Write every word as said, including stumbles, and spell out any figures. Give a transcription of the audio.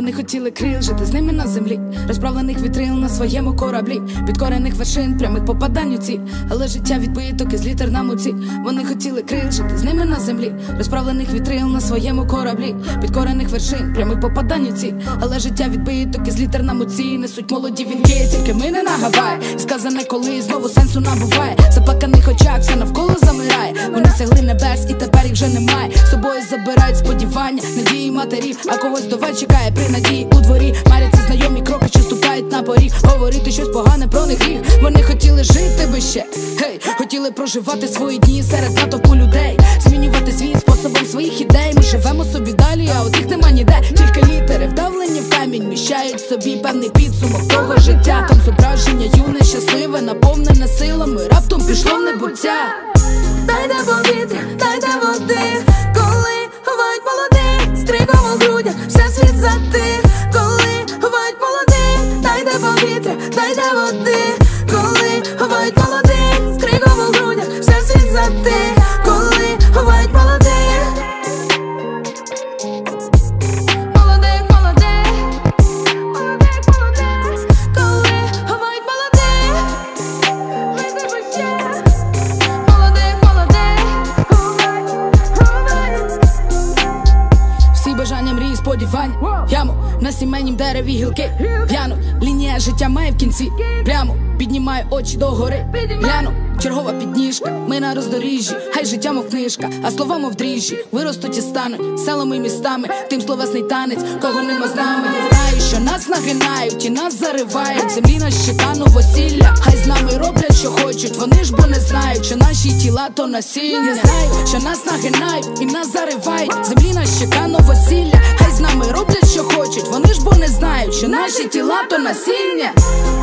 Вони хотіли крил, жити з ними на землі, розправлених вітрил на своєму кораблі, підкорених вершин, прямих попадань у ціль, але життя відбиток із літер на муці. Вони хотіли крил, жити з ними на землі, розправлених вітрил на своєму кораблі, підкорених вершин, прямих попадань у ціль, але життя відбиток із літер на муці. Несуть молоді вінки, тільки ми не на Гаваї. Сказане коли знову сенсу набуває, заплаканих очах все навколо замирає. Вони сягли небес і тепер їх вже немає. З собою забирають сподівання, надії матерів, а когось довель чекає при надії у дворі. Маряться знайомі кроки, що ступають на поріг, говорити щось погане про них гріх. Вони хотіли жити би ще, гей, хотіли проживати свої дні серед натовпу людей, змінювати світ способом своїх ідей. Ми живемо собі далі, а от їх нема ніде. Тільки літери, вдавлені в камінь, міщають собі певний підсумок того життя. Там зображення юне, щасливе, наповнене силами, раптом пішло в небуття. Дайте повітря, дайте води, коли ховають молодих, стригом у грудях, все світ затих. Коли ховають молодих, дайте повітря, дайте води, коли ховають молодих, стригом у грудях, все світ затих. Коли ховають молодих. Бажання, мрії, сподівань, яму на сімейнім дереві гілки в'яну, лінія життя має в кінці прямо, піднімаю очі догори, гляну, чергова підніжка, ми на роздоріжжі, хай життя мов книжка, а слова мов дріжджі, виростуть і стануть селами і містами, тим словесний танець, кого нема з нами. Я знаю, що нас нагинають і нас заривають, землі на щита новосілля, хай з нами роблять, що хочуть, вони ж бо не знають, що наші тіла то насіння. Я знаю, що нас нагинають і нас заривають, землі на щита новосілля, хай з нами роблять, що хочуть, вони ж бо не знають, що наші тіла то насіння.